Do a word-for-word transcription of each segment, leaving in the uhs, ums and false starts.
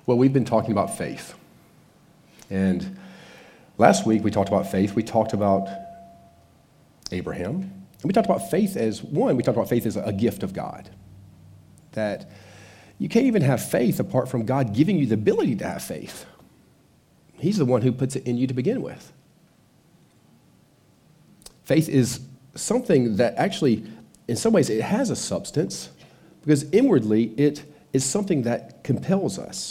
Well, we've been talking about faith. And last week we talked about faith. We talked about Abraham. And we talked about faith as, one, we talked about faith as a gift of God. That you can't even have faith apart from God giving you the ability to have faith. He's the one who puts it in you to begin with. Faith is something that actually, in some ways, it has a substance because inwardly it is something that compels us.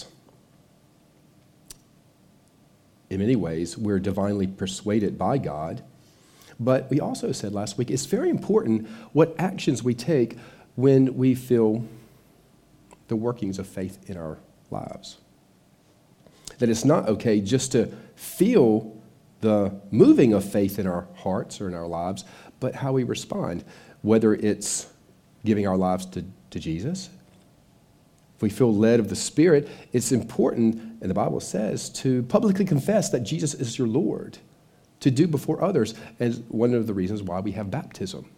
In many ways, we're divinely persuaded by God, but we also said last week, it's very important what actions we take when we feel the workings of faith in our lives. That it's not okay just to feel the moving of faith in our hearts or in our lives, but how we respond, whether it's giving our lives to, to Jesus. If we feel led of the Spirit, it's important, and the Bible says, to publicly confess that Jesus is your Lord, to do before others, as one of the reasons why we have baptism,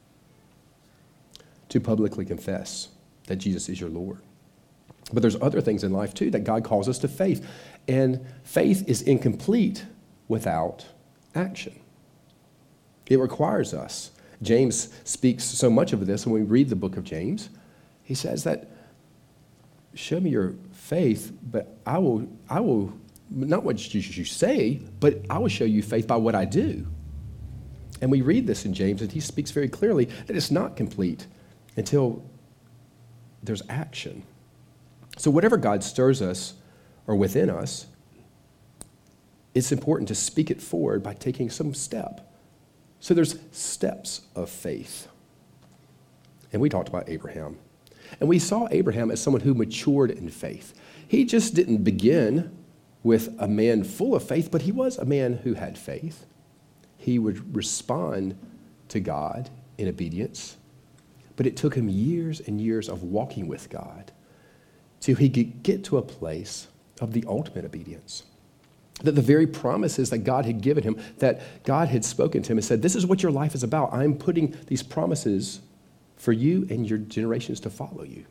to publicly confess that Jesus is your Lord. But there's other things in life, too, that God calls us to faith, and faith is incomplete without action. It requires us. James speaks so much of this when we read the book of James. He says that, show me your faith, but I will, I will, not what you, you say, but I will show you faith by what I do. And we read this in James, and he speaks very clearly that it's not complete until there's action. So whatever God stirs us or within us, it's important to speak it forward by taking some step. So there's steps of faith. And we talked about Abraham. And we saw Abraham as someone who matured in faith. He just didn't begin with a man full of faith, but he was a man who had faith. He would respond to God in obedience. But it took him years and years of walking with God till he could get to a place of the ultimate obedience. That the very promises that God had given him, that God had spoken to him and said, this is what your life is about. I'm putting these promises for you and your generations to follow you.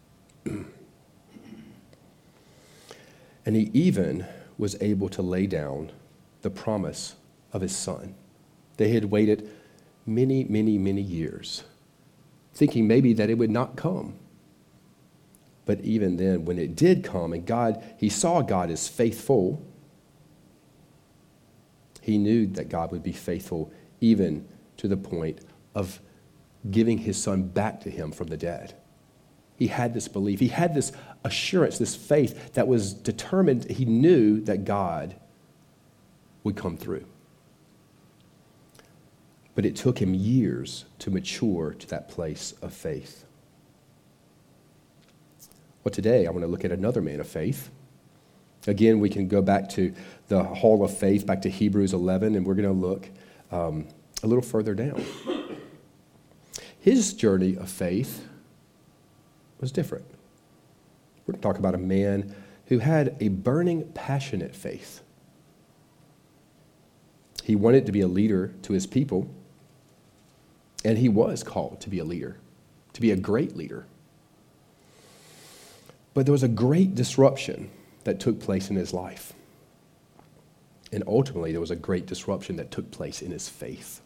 And he even was able to lay down the promise of his son. They had waited many, many, many years, thinking maybe that it would not come. But even then, when it did come, and God, he saw God as faithful, he knew that God would be faithful even to the point of giving his son back to him from the dead. He had this belief. He had this assurance, this faith that was determined. He knew that God would come through. But it took him years to mature to that place of faith. Well, today I want to look at another man of faith. Again, we can go back to the Hall of Faith, back to Hebrews eleven, and we're going to look um, a little further down. His journey of faith was different. We're going to talk about a man who had a burning, passionate faith. He wanted to be a leader to his people, and he was called to be a leader, to be a great leader. But there was a great disruption that took place in his life. And ultimately, there was a great disruption that took place in his faith.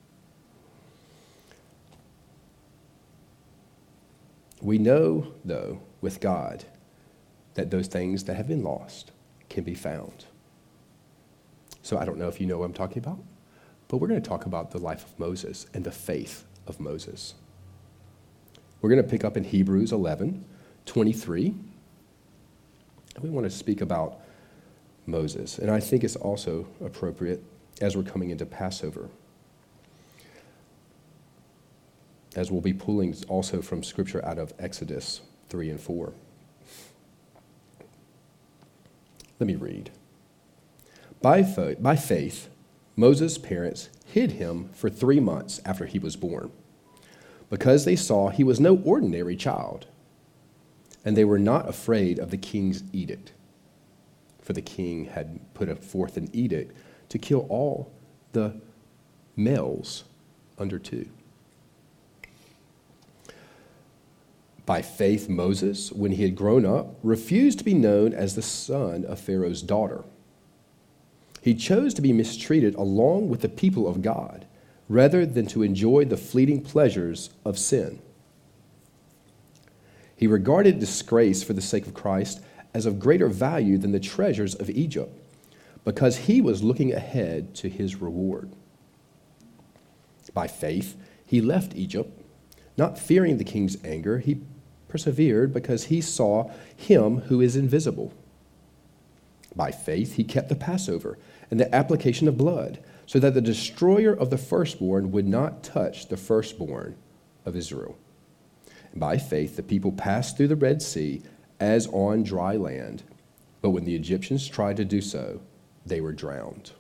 We know, though, with God, that those things that have been lost can be found. So I don't know if you know what I'm talking about, but we're going to talk about the life of Moses and the faith of Moses. We're going to pick up in Hebrews eleven twenty-three. And we want to speak about Moses. And I think it's also appropriate as we're coming into Passover, as we'll be pulling also from Scripture out of Exodus three and four. Let me read. By, fo- by faith, Moses' parents hid him for three months after he was born, because they saw he was no ordinary child, and they were not afraid of the king's edict. For the king had put forth an edict to kill all the males under two. By faith, Moses, when he had grown up, refused to be known as the son of Pharaoh's daughter. He chose to be mistreated along with the people of God, rather than to enjoy the fleeting pleasures of sin. He regarded disgrace for the sake of Christ as of greater value than the treasures of Egypt, because he was looking ahead to his reward. By faith, he left Egypt, not fearing the king's anger. He persevered because he saw him who is invisible. By faith, he kept the Passover and the application of blood, so that the destroyer of the firstborn would not touch the firstborn of Israel. And by faith, the people passed through the Red Sea as on dry land, but when the Egyptians tried to do so, they were drowned.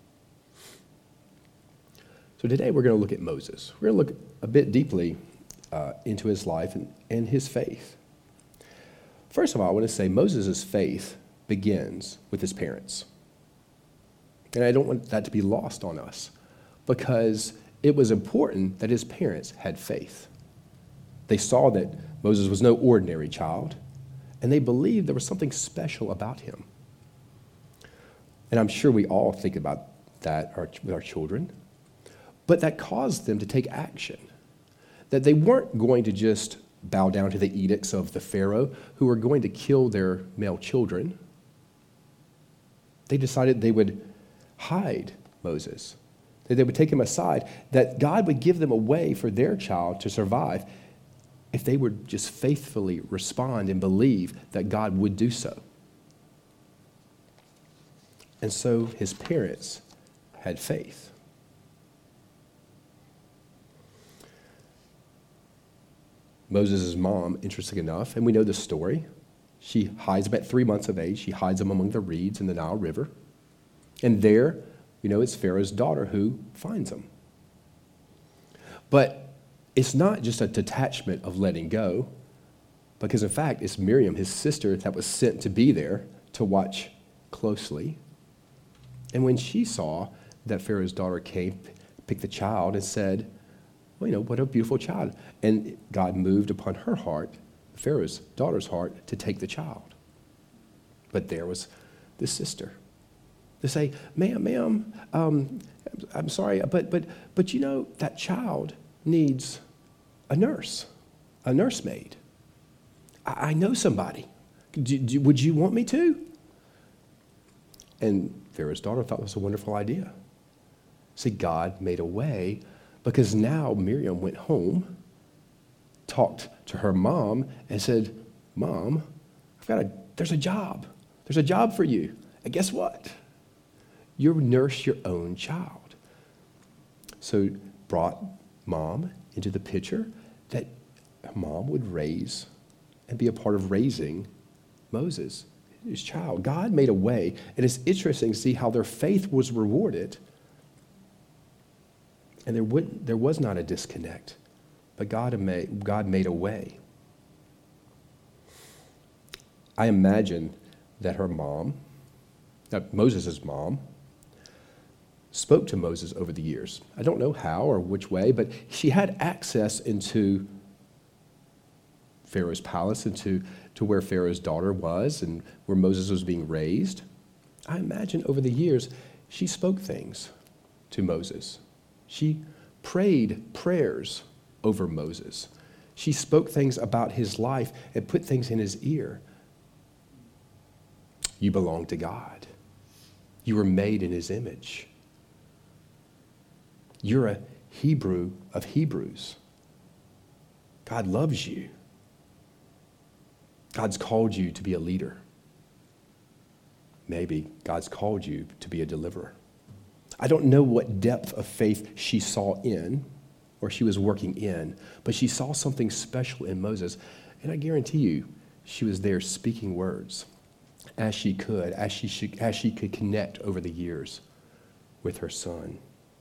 So today we're going to look at Moses. We're going to look a bit deeply uh, into his life and, and his faith. First of all, I want to say Moses' faith begins with his parents. And I don't want that to be lost on us, because it was important that his parents had faith. They saw that Moses was no ordinary child, and they believed there was something special about him. And I'm sure we all think about that with our children. But that caused them to take action. That they weren't going to just bow down to the edicts of the Pharaoh, who were going to kill their male children. They decided they would hide Moses, that they would take him aside, that God would give them a way for their child to survive if they would just faithfully respond and believe that God would do so. And so his parents had faith. Moses' mom, interesting enough, and we know the story, she hides him at three months of age. She hides him among the reeds in the Nile River. And there, you know, it's Pharaoh's daughter who finds him. But it's not just a detachment of letting go, because in fact, it's Miriam, his sister, that was sent to be there to watch closely. And when she saw that Pharaoh's daughter came, picked the child and said, well, you know, what a beautiful child. And God moved upon her heart, Pharaoh's daughter's heart, to take the child. But there was the sister to say, ma'am, ma'am, um, I'm sorry, but, but, but you know, that child needs a nurse, a nursemaid. I, I know somebody. Do, do, would you want me to? And Pharaoh's daughter thought it was a wonderful idea. See, God made a way, because now Miriam went home, talked to her mom, and said, Mom, I've got a, there's a job. There's a job for you. And guess what? You nurse your own child. So brought mom into the picture, that mom would raise and be a part of raising Moses, his child. God made a way, and it's interesting to see how their faith was rewarded. And there, would, there was not a disconnect, but God made, God made a way. I imagine that her mom, that Moses' mom, spoke to Moses over the years. I don't know how or which way, but she had access into Pharaoh's palace, into to where Pharaoh's daughter was and where Moses was being raised. I imagine over the years, she spoke things to Moses. She prayed prayers over Moses. She spoke things about his life and put things in his ear. You belong to God. You were made in his image. You're a Hebrew of Hebrews. God loves you. God's called you to be a leader. Maybe God's called you to be a deliverer. I don't know what depth of faith she saw in, or she was working in, but she saw something special in Moses. And I guarantee you, she was there speaking words as she could, as she, should, as she could connect over the years with her son.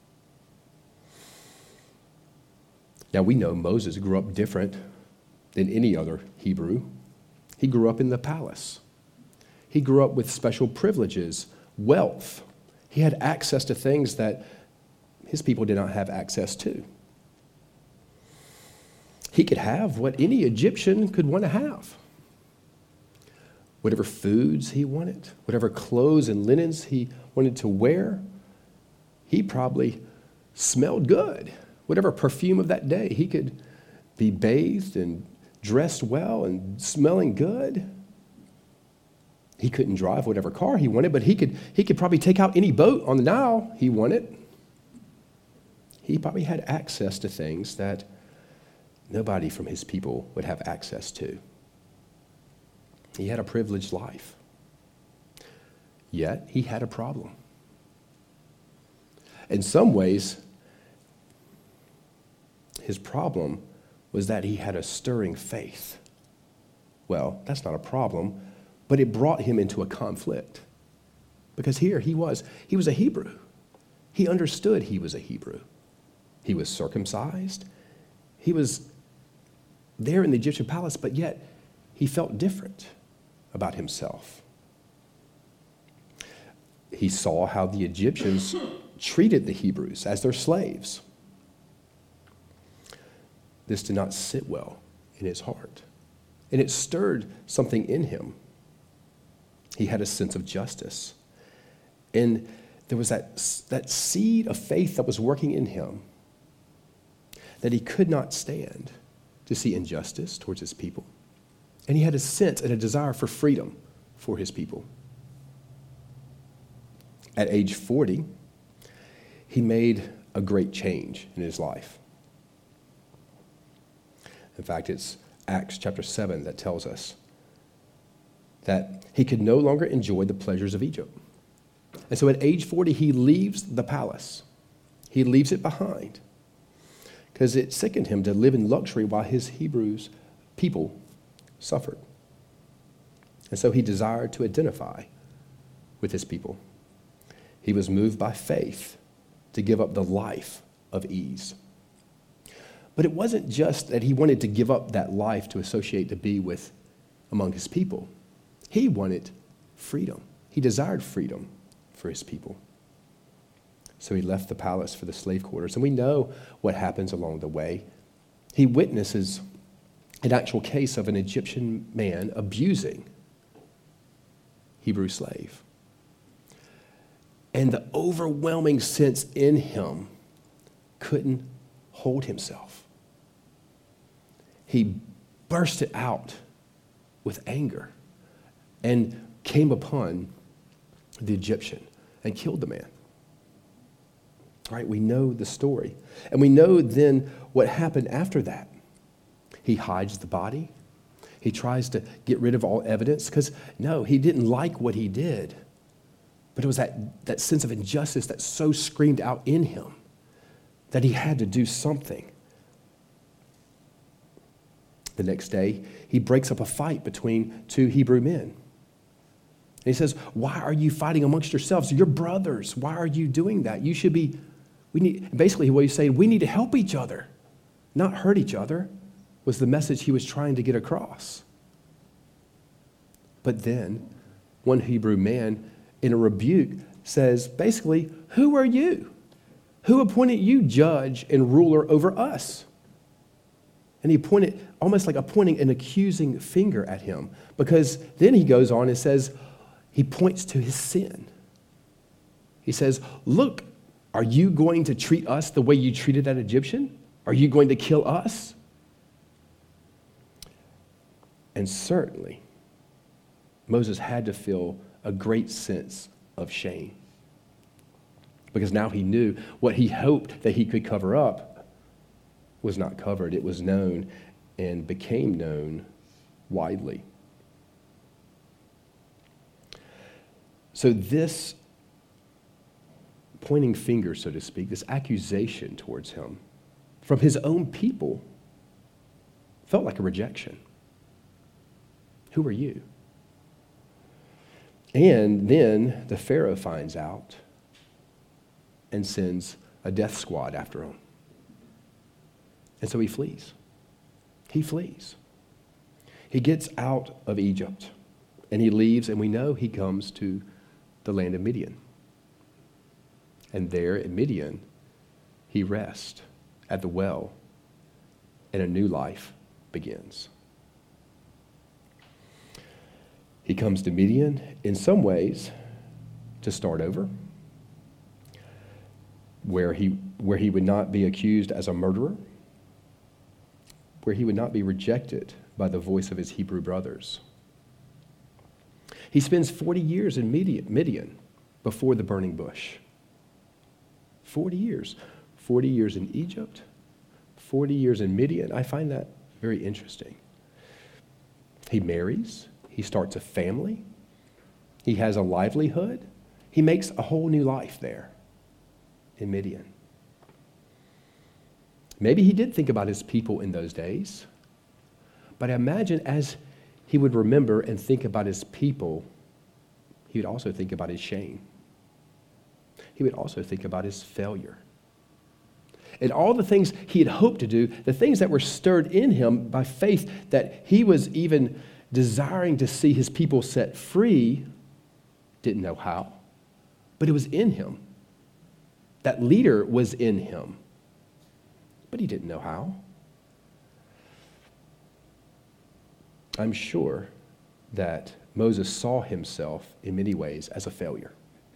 Now we know Moses grew up different than any other Hebrew. He grew up in the palace. He grew up with special privileges, wealth. He had access to things that his people did not have access to. he could have what any Egyptian could want to have. Whatever foods he wanted, whatever clothes and linens he wanted to wear, he probably smelled good. Whatever perfume of that day, he could be bathed and dressed well and smelling good. He couldn't drive whatever car he wanted, but he could, he could probably take out any boat on the Nile he wanted. He probably had access to things that nobody from his people would have access to. He had a privileged life. Yet, he had a problem. In some ways, his problem was that he had a stirring faith. Well, that's not a problem, but it brought him into a conflict. Because here he was. He was a Hebrew. He understood he was a Hebrew. He was circumcised. He was there in the Egyptian palace, but yet he felt different about himself. He saw how the Egyptians treated the Hebrews as their slaves. This did not sit well in his heart, and it stirred something in him. He had a sense of justice, and there was that, that seed of faith that was working in him that he could not stand to see injustice towards his people. And he had a sense and a desire for freedom for his people. At age forty, he made a great change in his life. In fact, it's Acts chapter seven that tells us that he could no longer enjoy the pleasures of Egypt. And so at age forty, he leaves the palace. He leaves it behind because it sickened him to live in luxury while his Hebrews people suffered. And so he desired to identify with his people. He was moved by faith to give up the life of ease. But it wasn't just that he wanted to give up that life to associate to be with among his people. He wanted freedom. He desired freedom for his people. So he left the palace for the slave quarters. And we know what happens along the way. He witnesses an actual case of an Egyptian man abusing Hebrew slave. And the overwhelming sense in him couldn't hold himself. He burst it out with anger and came upon the Egyptian and killed the man. Right? We know the story. And we know then what happened after that. He hides the body. He tries to get rid of all evidence because, no, he didn't like what he did. But it was that, that sense of injustice that so screamed out in him that he had to do something. The next day, he breaks up a fight between two Hebrew men. And he says, why are you fighting amongst yourselves? You're brothers. Why are you doing that? You should be, we need, basically what he's saying, we need to help each other, not hurt each other, was the message he was trying to get across. But then, one Hebrew man, in a rebuke, says, basically, who are you? Who appointed you judge and ruler over us? And he pointed, almost like a pointing an accusing finger at him, because then he goes on and says, he points to his sin. He says, look, are you going to treat us the way you treated that Egyptian? Are you going to kill us? And certainly, Moses had to feel a great sense of shame. Because now he knew what he hoped that he could cover up was not covered. It was known and became known widely. So this pointing finger, so to speak, this accusation towards him from his own people felt like a rejection. Who are you? And then the Pharaoh finds out and sends a death squad after him. And so he flees. He flees. He gets out of Egypt and he leaves, and we know he comes to the land of Midian. And there in Midian, he rests at the well and a new life begins. He comes to Midian in some ways to start over, where he, where he would not be accused as a murderer, where he would not be rejected by the voice of his Hebrew brothers. He spends forty years in Midian, Midian before the burning bush. forty years. forty years in Egypt, forty years in Midian. I find that very interesting. He marries. He starts a family. He has a livelihood. He makes a whole new life there in Midian. Maybe he did think about his people in those days, but I imagine as he would remember and think about his people, he would also think about his shame. He would also think about his failure. And all the things he had hoped to do, the things that were stirred in him by faith, that he was even desiring to see his people set free, didn't know how, but it was in him. That leader was in him, but he didn't know how. I'm sure that Moses saw himself in many ways as a failure.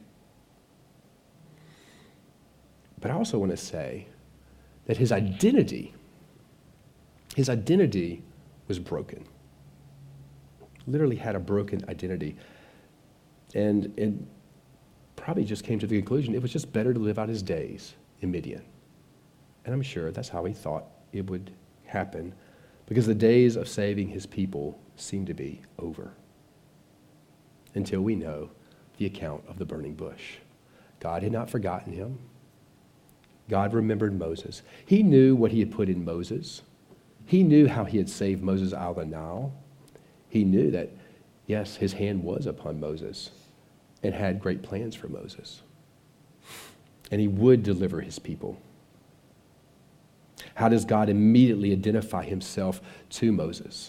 But I also want to say that his identity, his identity was broken. Literally had a broken identity. And it probably just came to the conclusion it was just better to live out his days in Midian. And I'm sure that's how he thought it would happen, because the days of saving his people seemed to be over. Until we know the account of the burning bush. God had not forgotten him. God remembered Moses. He knew what he had put in Moses. He knew how he had saved Moses out of the Nile. He knew that, yes, his hand was upon Moses and had great plans for Moses. And he would deliver his people. How does God immediately identify himself to Moses?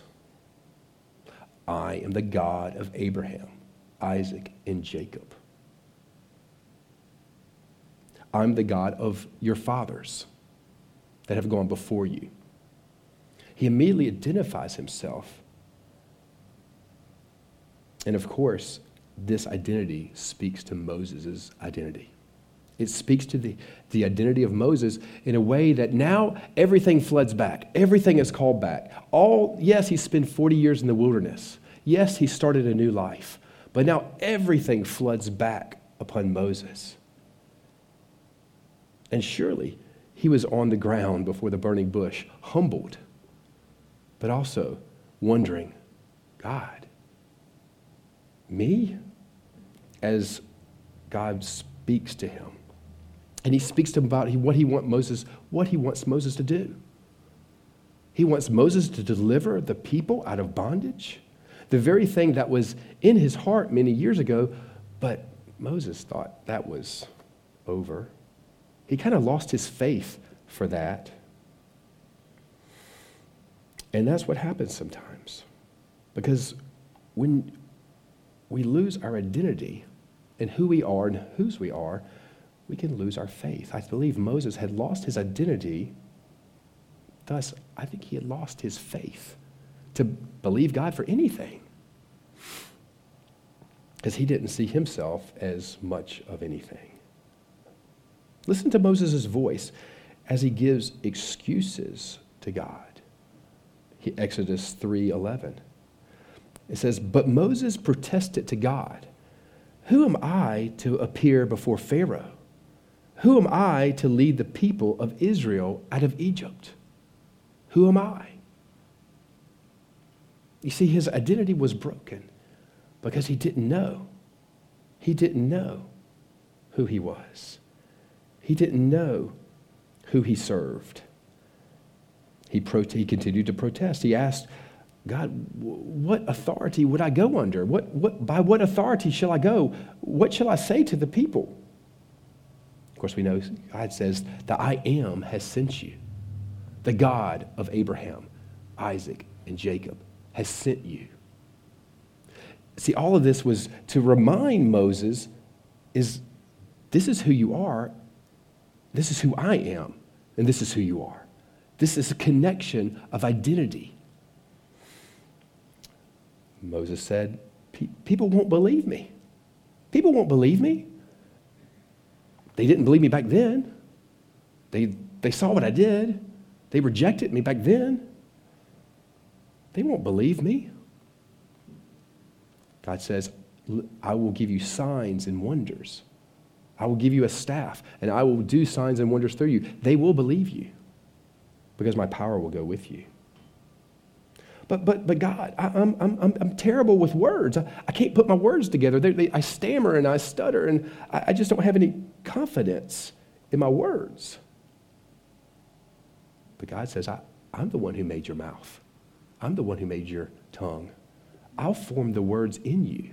I am the God of Abraham, Isaac, and Jacob. I'm the God of your fathers that have gone before you. He immediately identifies himself. And of course, this identity speaks to Moses' identity. It speaks to the, the identity of Moses in a way that now everything floods back. Everything is called back. All, yes, he spent forty years in the wilderness. Yes, he started a new life. But now everything floods back upon Moses. And surely he was on the ground before the burning bush, humbled, but also wondering, God, me? As God speaks to him. And he speaks to him about what he wants Moses, what he wants Moses to do. He wants Moses to deliver the people out of bondage, the very thing that was in his heart many years ago, but Moses thought that was over. He kind of lost his faith for that. And that's what happens sometimes. Because when we lose our identity and who we are and whose we are, we can lose our faith. I believe Moses had lost his identity. Thus, I think he had lost his faith to believe God for anything. Because he didn't see himself as much of anything. Listen to Moses' voice as he gives excuses to God. He, Exodus three eleven. It says, but Moses protested to God, who am I to appear before Pharaoh? Who am I to lead the people of Israel out of Egypt? Who am I? You see, his identity was broken because he didn't know. He didn't know who he was. He didn't know who he served. He, pro- he continued to protest. He asked, God, what authority would I go under? What, what, by what authority shall I go? What shall I say to the people? Of course, we know God says, the I am has sent you. The God of Abraham, Isaac, and Jacob has sent you. See, all of this was to remind Moses, is this is who you are, this is who I am, and this is who you are. This is a connection of identity. Moses said, people won't believe me. People won't believe me. They didn't believe me back then. They, they saw what I did. They rejected me back then. They won't believe me. God says, I will give you signs and wonders. I will give you a staff, and I will do signs and wonders through you. They will believe you because my power will go with you. But but but God, I, I'm I'm I'm terrible with words. I, I can't put my words together. They, they, I stammer and I stutter, and I, I just don't have any confidence in my words. But God says, I, I'm the one who made your mouth. I'm the one who made your tongue. I'll form the words in you.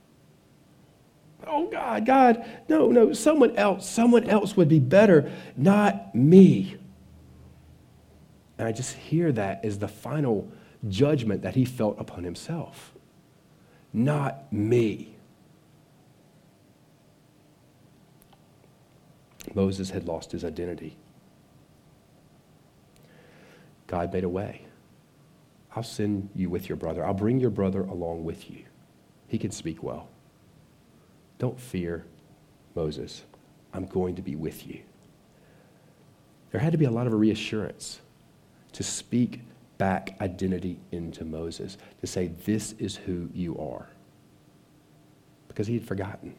Oh God, God, no, no, someone else, someone else would be better, not me. And I just hear that as the final judgment that he felt upon himself. Not me. Moses had lost his identity. God made a way. I'll send you with your brother. I'll bring your brother along with you. He can speak well. Don't fear, Moses. I'm going to be with you. There had to be a lot of reassurance to speak back identity into Moses, to say, this is who you are. Because he had forgotten.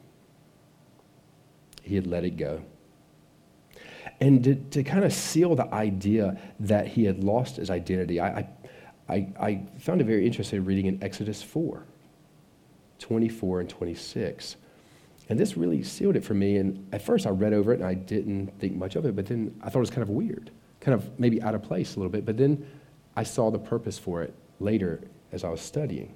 He had let it go. And to, to kind of seal the idea that he had lost his identity, I, I, I found it very interesting reading in Exodus four, twenty-four and twenty-six. And this really sealed it for me. And at first I read over it and I didn't think much of it, but then I thought it was kind of weird, kind of maybe out of place a little bit. But then I saw the purpose for it later as I was studying.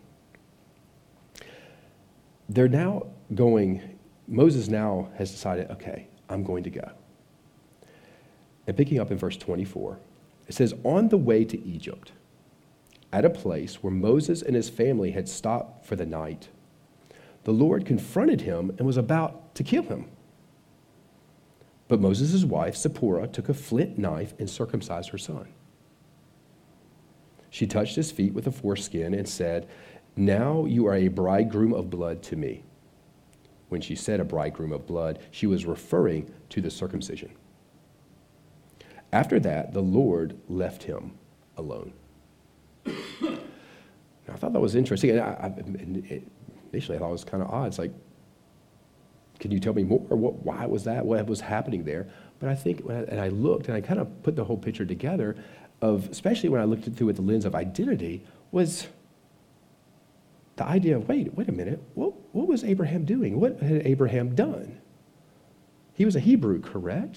They're now going, Moses now has decided, okay, I'm going to go. And picking up in verse twenty-four, it says, on the way to Egypt, at a place where Moses and his family had stopped for the night, the Lord confronted him and was about to kill him. But Moses' wife, Zipporah, took a flint knife and circumcised her son. She touched his feet with a foreskin and said, now you are a bridegroom of blood to me. When she said a bridegroom of blood, she was referring to the circumcision. After that, the Lord left him alone. Now, I thought that was interesting. And I, I, it, initially, I thought it was kind of odd. It's like, can you tell me more? What, why was that? What was happening there? But I think, when I, and I looked, and I kind of put the whole picture together of, especially when I looked through with the lens of identity, was the idea of, wait, wait a minute, what, what was Abraham doing? What had Abraham done? He was a Hebrew, correct?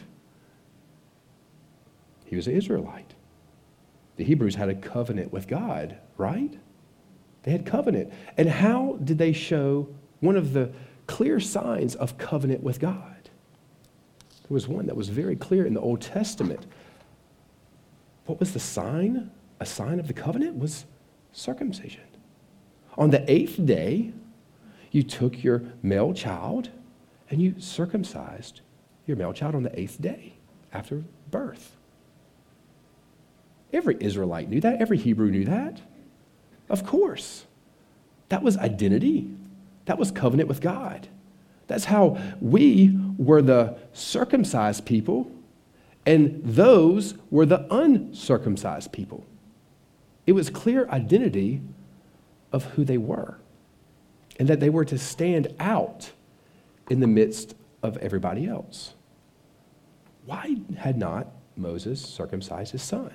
He was an Israelite. The Hebrews had a covenant with God, right? They had covenant. And how did they show one of the clear signs of covenant with God? There was one that was very clear in the Old Testament. What was the sign? A sign of the covenant was circumcision. On the eighth day, you took your male child and you circumcised your male child on the eighth day after birth. Every Israelite knew that. Every Hebrew knew that. Of course. That was identity. That was covenant with God. That's how we were the circumcised people, and those were the uncircumcised people. It was clear identity of who they were, and that they were to stand out in the midst of everybody else. Why had not Moses circumcised his son?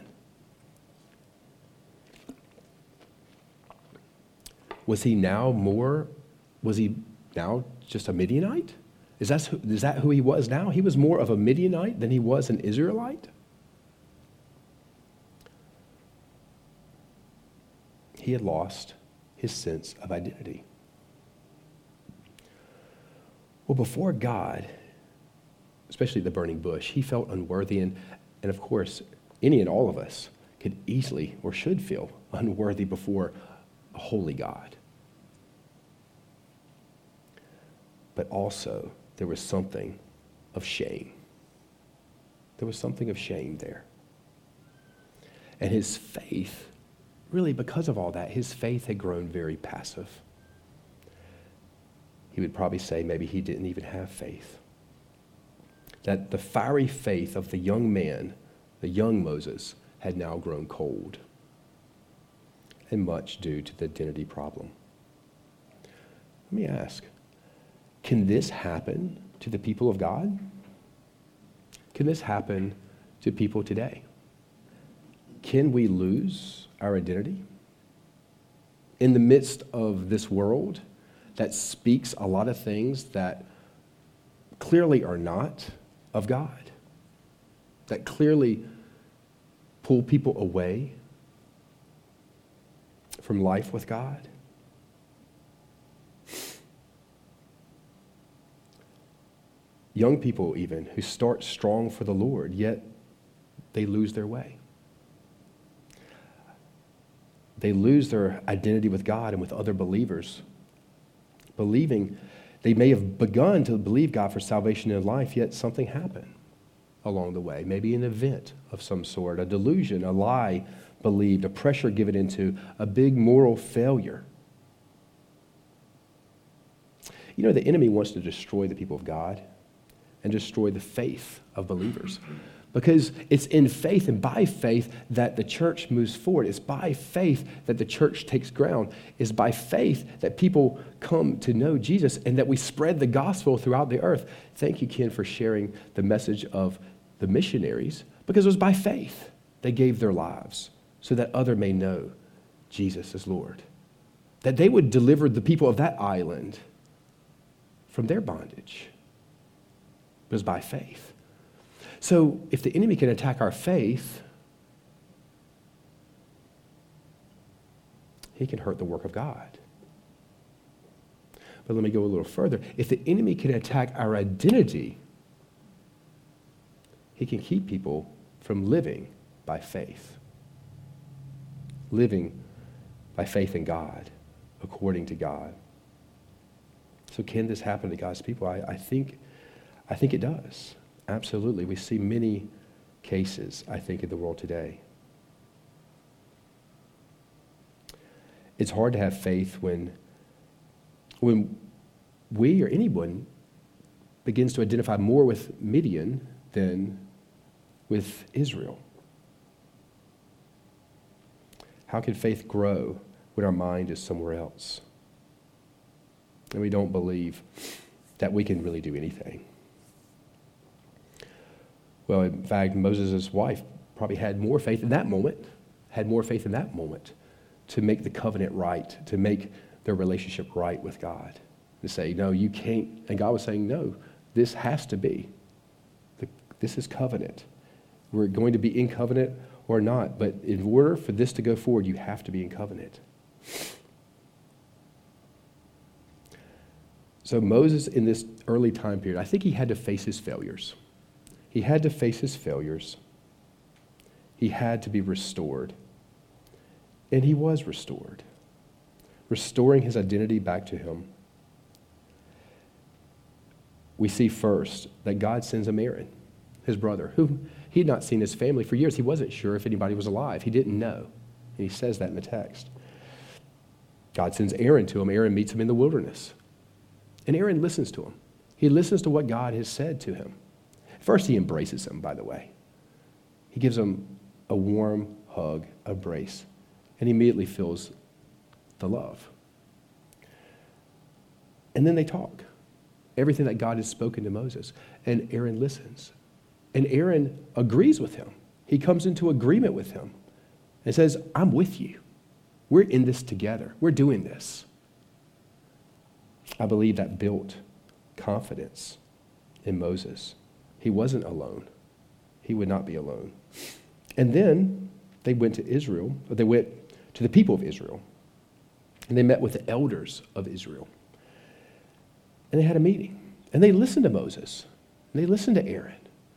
Was he now more, was he now just a Midianite? Is that, who, is that who he was now? He was more of a Midianite than he was an Israelite? He had lost his sense of identity. Well, before God, especially the burning bush, he felt unworthy. And, and of course, any and all of us could easily or should feel unworthy before a holy God. But also, there was something of shame. There was something of shame there. And his faith, really because of all that, his faith had grown very passive. He would probably say maybe he didn't even have faith. That the fiery faith of the young man, the young Moses, had now grown cold. And much due to the identity problem. Let me ask, can this happen to the people of God? Can this happen to people today? Can we lose our identity? In the midst of this world that speaks a lot of things that clearly are not of God, that clearly pull people away from life with God? Young people even who start strong for the Lord, yet they lose their way. They lose their identity with God and with other believers, believing they may have begun to believe God for salvation in life, yet something happened along the way. Maybe an event of some sort, a delusion, a lie believed, a pressure given into, a big moral failure. You know, the enemy wants to destroy the people of God and destroy the faith of believers. Because it's in faith and by faith that the church moves forward. It's by faith that the church takes ground. It's by faith that people come to know Jesus and that we spread the gospel throughout the earth. Thank you, Ken, for sharing the message of the missionaries, because it was by faith they gave their lives so that others may know Jesus is Lord. That they would deliver the people of that island from their bondage. It was by faith. So if the enemy can attack our faith, he can hurt the work of God. But let me go a little further. If the enemy can attack our identity, he can keep people from living by faith. Living by faith in God, according to God. So can this happen to God's people? I, I think I think it does. Absolutely. We see many cases, I think, in the world today. It's hard to have faith when, when we or anyone begins to identify more with Midian than with Israel. How can faith grow when our mind is somewhere else? And we don't believe that we can really do anything. Well, in fact, Moses' wife probably had more faith in that moment, had more faith in that moment to make the covenant right, to make their relationship right with God. To say, no, you can't. And God was saying, no, this has to be. This is covenant. We're going to be in covenant or not. But in order for this to go forward, you have to be in covenant. So Moses, in this early time period, I think he had to face his failures. He had to face his failures. He had to be restored. And he was restored, restoring his identity back to him. We see first that God sends him Aaron, his brother, who he had not seen his family for years. He wasn't sure if anybody was alive. He didn't know. And he says that in the text. God sends Aaron to him. Aaron meets him in the wilderness. And Aaron listens to him. He listens to what God has said to him. First, he embraces him, by the way. He gives him a warm hug, embrace, and he immediately feels the love. And then they talk. Everything that God has spoken to Moses. And Aaron listens. And Aaron agrees with him. He comes into agreement with him and says, I'm with you. We're in this together. We're doing this. I believe that built confidence in Moses. He wasn't alone. He would not be alone. And then they went to Israel, or they went to the people of Israel, and they met with the elders of Israel. And they had a meeting, and they listened to Moses, and they listened to Aaron.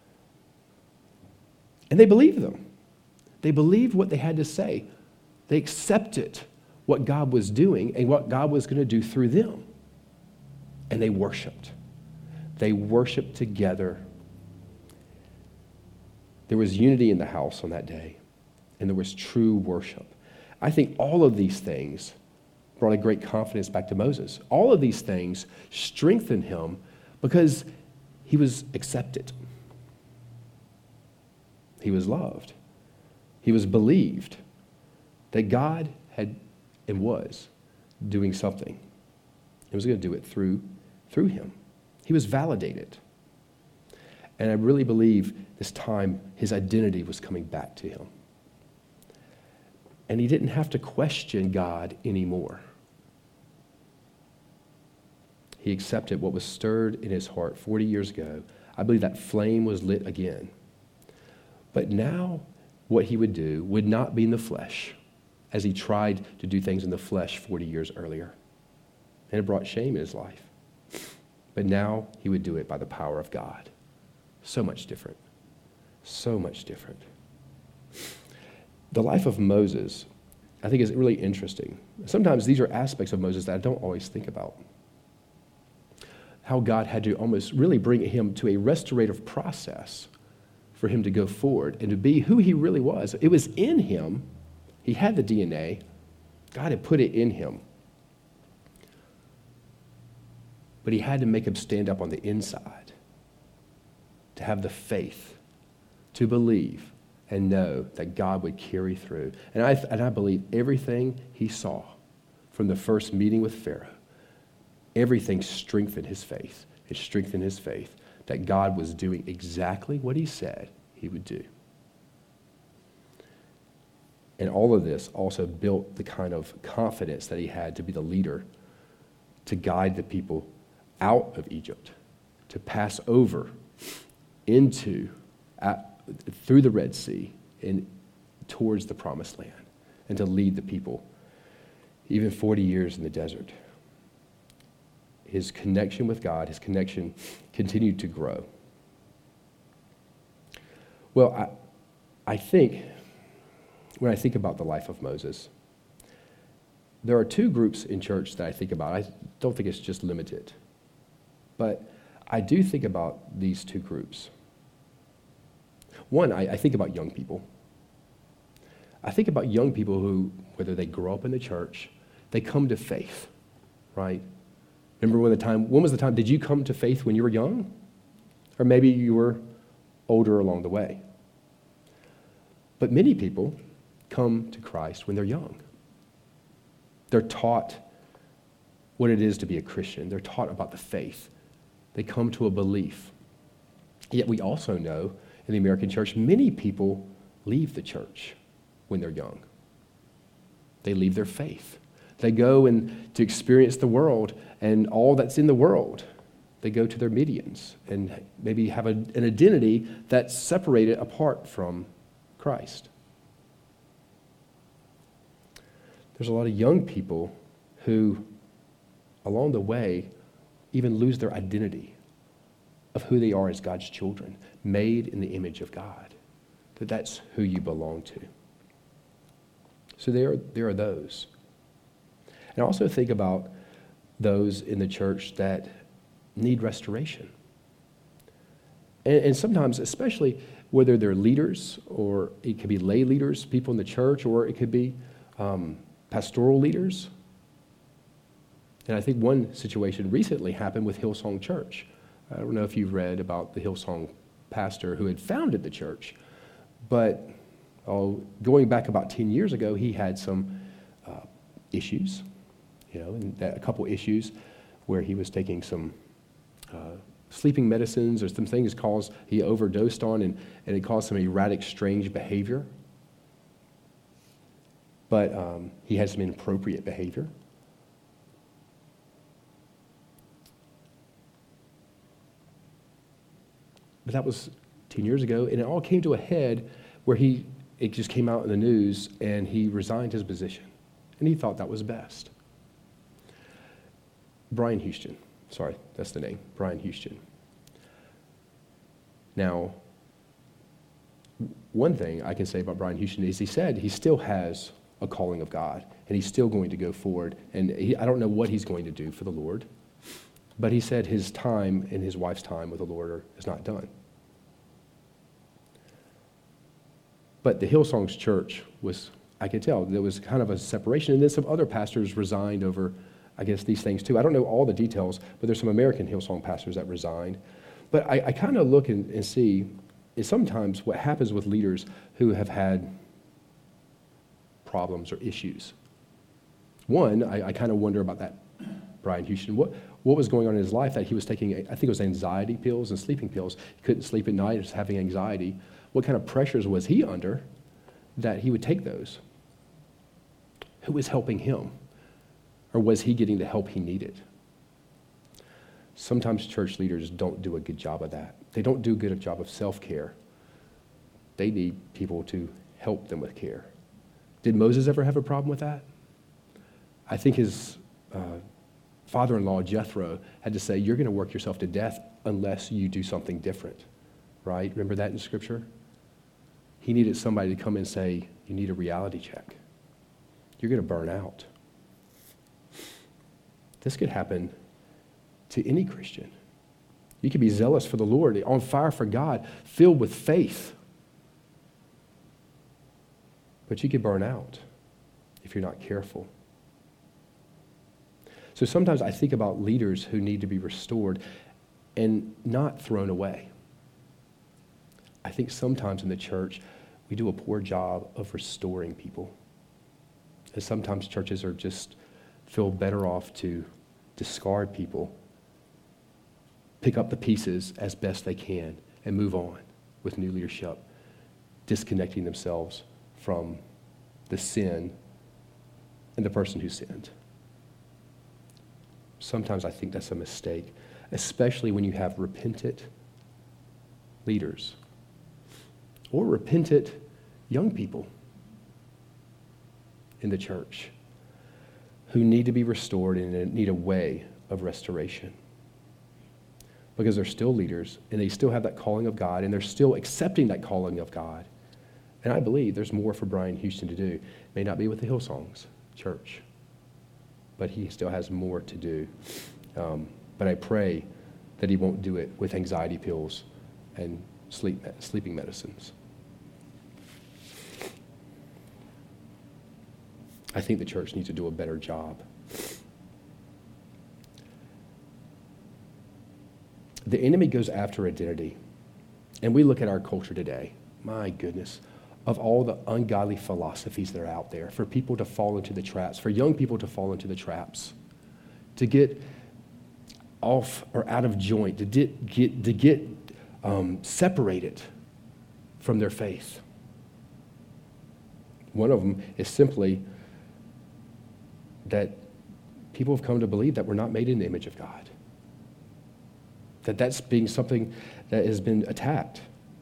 And they believed them. They believed what they had to say. They accepted what God was doing and what God was going to do through them. And they worshiped. They worshiped together. There was unity in the house on that day. and there was true worship. I think all of these things brought a great confidence back to Moses. All of these things strengthened him because he was accepted. He was loved. He was believed that God had and was doing something. He was going to do it through, through him. He was validated. And I really believe this time his identity was coming back to him. And he didn't have to question God anymore. He accepted what was stirred in his heart forty years ago. I believe that flame was lit again. But now what he would do would not be in the flesh, as he tried to do things in the flesh forty years earlier. And it brought shame in his life. But now he would do it by the power of God. So much different. So much different. The life of Moses, I think, is really interesting. Sometimes these are aspects of Moses that I don't always think about. How God had to almost really bring him to a restorative process for him to go forward and to be who he really was. It was in him. He had the D N A. God had put it in him. But he had to make him stand up on the inside, to have the faith, to believe and know that God would carry through. And I, and I believe everything he saw from the first meeting with Pharaoh, everything strengthened his faith. It strengthened his faith that God was doing exactly what he said he would do. And all of this also built the kind of confidence that he had to be the leader, to guide the people out of Egypt, to pass over into, at, through the Red Sea and towards the Promised Land, and to lead the people even forty years in the desert. His connection with God, his connection continued to grow. Well, I, I think, when I think about the life of Moses, there are two groups in church that I think about. I don't think it's just limited. But I do think about these two groups. One, I, I think about young people. I think about young people who, whether they grow up in the church, they come to faith, right? Remember when the time, when was the time, did you come to faith when you were young? Or maybe you were older along the way. But many people come to Christ when they're young. They're taught what it is to be a Christian. They're taught about the faith. They come to a belief. Yet we also know in the American church, many people leave the church when they're young. They leave their faith. They go and to experience the world and all that's in the world. They go to their medians and maybe have a, an identity that's separated apart from Christ. There's a lot of young people who, along the way, even lose their identity of who they are as God's children, made in the image of God, that that's who you belong to. So there, there are those. And I also think about those in the church that need restoration. And, and sometimes, especially whether they're leaders, or it could be lay leaders, people in the church, or it could be um, pastoral leaders. And I think one situation recently happened with Hillsong Church. I don't know if you've read about the Hillsong pastor who had founded the church, but oh, going back about ten years ago, he had some uh, issues, you know, and that, a couple issues where he was taking some uh, sleeping medicines or some things caused, he overdosed on, and, and it caused some erratic, strange behavior. But um, he had some inappropriate behavior. But that was ten years ago, and it all came to a head where he, it just came out in the news, and he resigned his position. And he thought that was best. Brian Houston, sorry, that's the name, Brian Houston. Now, one thing I can say about Brian Houston is he said he still has a calling of God, and he's still going to go forward. And he, I don't know what he's going to do for the Lord, but he said his time and his wife's time with the Lord are, is not done. But the Hillsongs Church was, I could tell, there was kind of a separation. And then some other pastors resigned over, I guess, these things too. I don't know all the details, but there's some American Hillsong pastors that resigned. But I, I kind of look and, and see is sometimes what happens with leaders who have had problems or issues. One, I, I kind of wonder about that, Brian Houston. What, what was going on in his life that he was taking, I think it was anxiety pills and sleeping pills. He couldn't sleep at night, just having anxiety. What kind of pressures was he under that he would take those? Who was helping him? Or was he getting the help he needed? Sometimes church leaders don't do a good job of that. They don't do a good job of self-care. They need people to help them with care. Did Moses ever have a problem with that? I think his uh, father-in-law, Jethro, had to say, you're going to work yourself to death unless you do something different, right? Remember that in Scripture? He needed somebody to come and say, you need a reality check. You're going to burn out. This could happen to any Christian. You could be zealous for the Lord, on fire for God, filled with faith. But you could burn out if you're not careful. So sometimes I think about leaders who need to be restored and not thrown away. I think sometimes in the church, we do a poor job of restoring people. And sometimes churches are just feel better off to discard people, pick up the pieces as best they can, and move on with new leadership, disconnecting themselves from the sin and the person who sinned. Sometimes I think that's a mistake, especially when you have repentant leaders or repentant young people in the church who need to be restored and need a way of restoration. Because they're still leaders and they still have that calling of God and they're still accepting that calling of God. And I believe there's more for Brian Houston to do. It may not be with the Hillsongs Church, but he still has more to do. Um, but I pray that he won't do it with anxiety pills and sleep sleeping medicines. I think the church needs to do a better job. The enemy goes after identity. And we look at our culture today, my goodness, of all the ungodly philosophies that are out there for people to fall into the traps, for young people to fall into the traps, to get off or out of joint, to get, get, to get um, separated from their faith. One of them is simply that people have come to believe that we're not made in the image of God. That that's being something that has been attacked.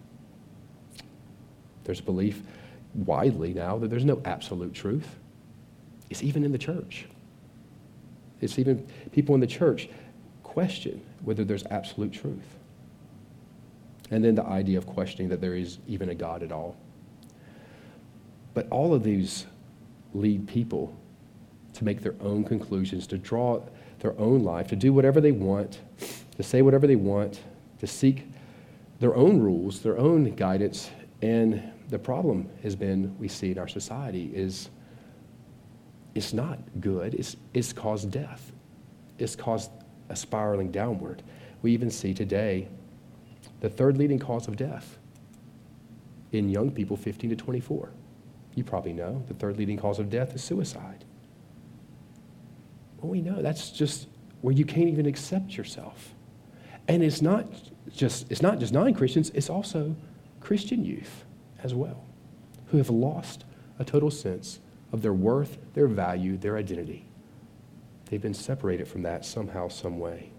There's a belief widely now that there's no absolute truth. It's even in the church. It's even people in the church question whether there's absolute truth. And then the idea of questioning that there is even a God at all. But all of these lead people to make their own conclusions, to draw their own life, to do whatever they want, to say whatever they want, to seek their own rules, their own guidance. And the problem has been, we see in our society, is it's not good. It's, it's caused death. It's caused a spiraling downward. We even see today the third leading cause of death in young people fifteen to twenty-four. You probably know the third leading cause of death is suicide. Well, we know that's just where you can't even accept yourself. And it's not just it's not just non-Christians, it's also Christian youth as well, who have lost a total sense of their worth, their value, their identity. They've been separated from that somehow, some way.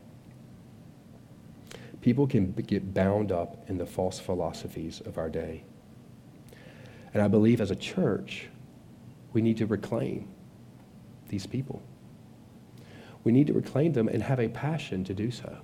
People can get bound up in the false philosophies of our day. And I believe as a church, we need to reclaim these people. We need to reclaim them and have a passion to do so.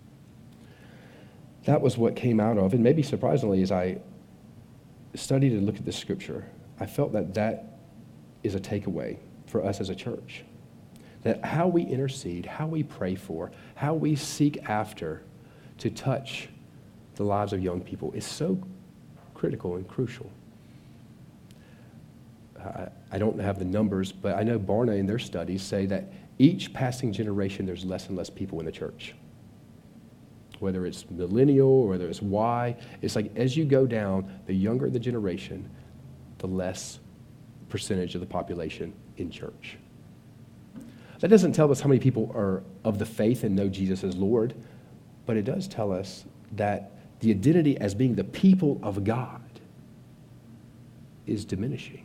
That was what came out of, and maybe surprisingly, as I studied and looked at the scripture, I felt that that is a takeaway for us as a church. That how we intercede, how we pray for, how we seek after to touch the lives of young people is so critical and crucial. I, I don't have the numbers, but I know Barna in their studies say that each passing generation, there's less and less people in the church. Whether it's millennial or whether it's Y, it's like as you go down, the younger the generation, the less percentage of the population in church. That doesn't tell us how many people are of the faith and know Jesus as Lord, but it does tell us that the identity as being the people of God is diminishing.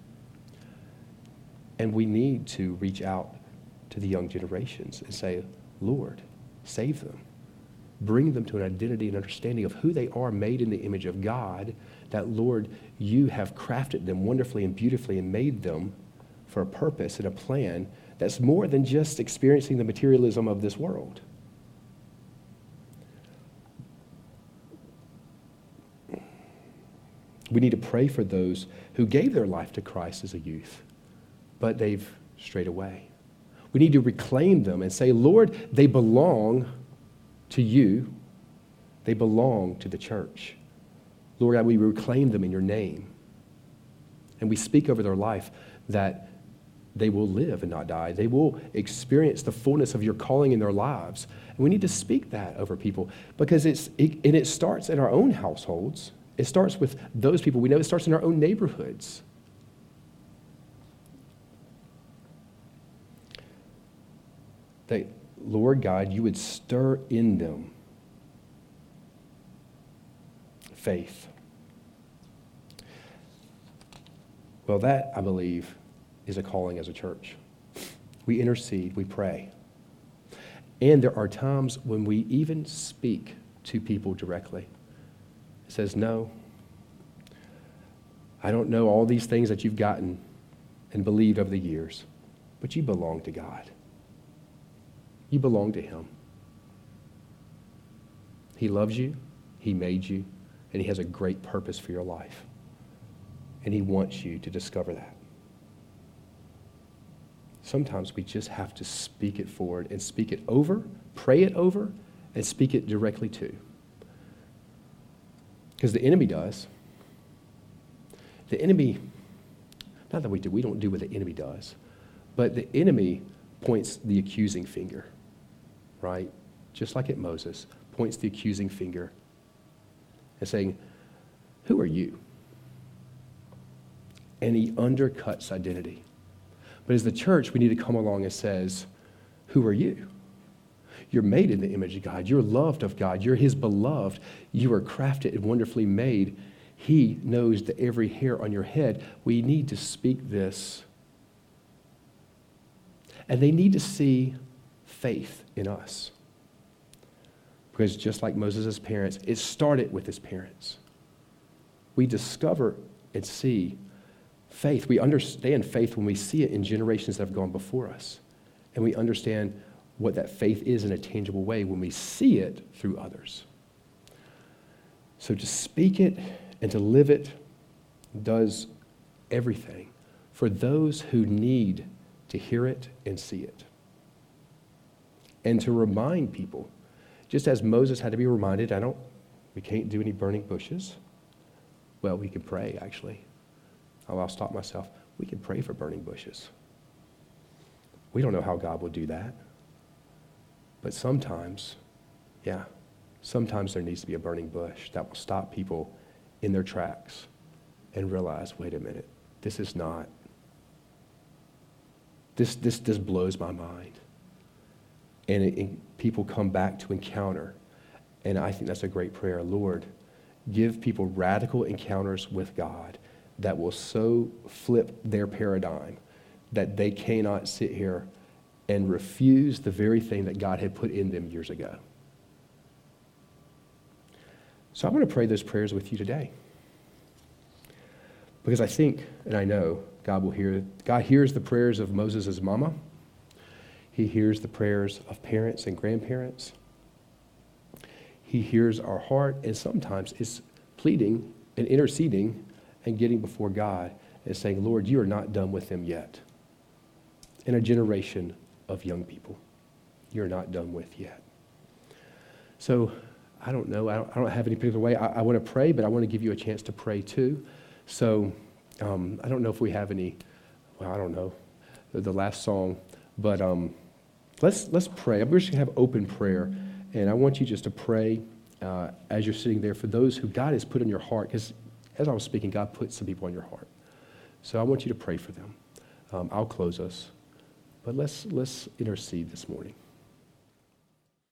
And we need to reach out to the young generations and say, Lord, save them. Bring them to an identity and understanding of who they are, made in the image of God, that, Lord, you have crafted them wonderfully and beautifully and made them for a purpose and a plan that's more than just experiencing the materialism of this world. We need to pray for those who gave their life to Christ as a youth, but they've strayed away. We need to reclaim them and say, Lord, they belong to you. They belong to the church. Lord God, we reclaim them in your name. And we speak over their life that they will live and not die. They will experience the fullness of your calling in their lives. And we need to speak that over people because it's, it, and it starts in our own households. It starts with those people. We know it starts in our own neighborhoods. That, Lord God, you would stir in them faith. Well, that, I believe, is a calling as a church. We intercede, we pray. And there are times when we even speak to people directly. It says, no, I don't know all these things that you've gotten and believed over the years, but you belong to God. You belong to him. He loves you, he made you, and he has a great purpose for your life. And he wants you to discover that. Sometimes we just have to speak it forward and speak it over, pray it over, and speak it directly to. Because the enemy does. The enemy, not that we do, we don't do what the enemy does, but the enemy points the accusing finger, right? Just like at Moses, points the accusing finger and saying, who are you? And he undercuts identity. But as the church, we need to come along and says, who are you? You're made in the image of God. You're loved of God. You're his beloved. You are crafted and wonderfully made. He knows the every hair on your head. We need to speak this. And they need to see faith in us. Because just like Moses' parents, it started with his parents. We discover and see faith. We understand faith when we see it in generations that have gone before us. And we understand what that faith is in a tangible way when we see it through others. So to speak it and to live it does everything for those who need to hear it and see it. And to remind people, just as Moses had to be reminded, I don't, we can't do any burning bushes. Well, we can pray, actually. Oh, I'll stop myself. We can pray for burning bushes. We don't know how God will do that. But sometimes, yeah, sometimes there needs to be a burning bush that will stop people in their tracks and realize, wait a minute, this is not, this this this blows my mind. And, it, and people come back to encounter. And I think that's a great prayer. Lord, give people radical encounters with God that will so flip their paradigm that they cannot sit here and refuse the very thing that God had put in them years ago. So I want to pray those prayers with you today. Because I think, and I know, God will hear, God hears the prayers of Moses' mama. He hears the prayers of parents and grandparents. He hears our heart, and sometimes it's pleading and interceding and getting before God and saying, Lord, you are not done with them yet. In a generation of young people, you're not done with yet. So I don't know. I don't, I don't have any particular way. I, I want to pray, but I want to give you a chance to pray too. So Um, I don't know if we have any, well, I don't know, the, the last song, but um, let's, let's pray. We're just going to have open prayer, and I want you just to pray uh, as you're sitting there for those who God has put in your heart, because as I was speaking, God put some people in your heart. So I want you to pray for them. Um, I'll close us, but let's, let's intercede this morning.